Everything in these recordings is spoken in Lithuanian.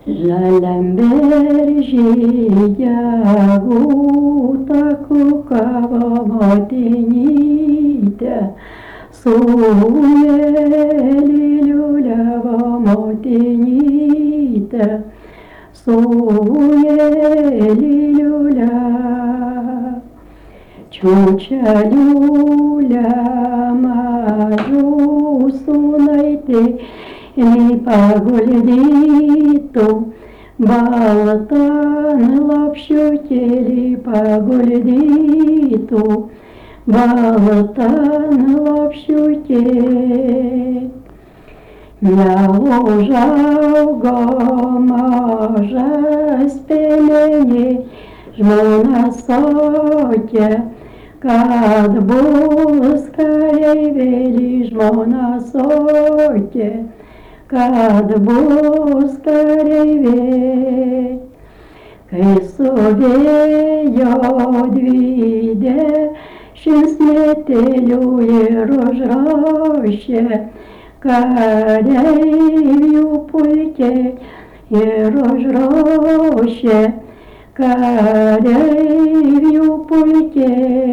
Žaliam beržyje gūta kukavo motinytė, sūnelį liuliavo motinytė, sūnelį liuliavo. Čiūčia liulia mažų sūnaitė, paguldytų, baltan lopšiukėlį paguldytų, baltan lopšiukėlį. Neužaugo mažas pelenė, žmona sakė, kad bus kareivėlį, žmona sakė, kad bus kareivė. Kai suvėjo 20 metelių ir užrašė kareivių pulke, ir užrašė kareivių pulke.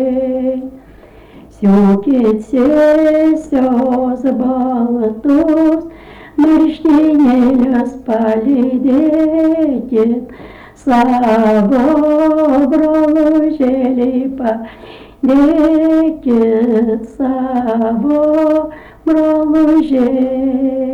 Siūkit sėsios baltus, marškinėlius palydėkit, savo brolužėlį padėkit, savo brolužėlį.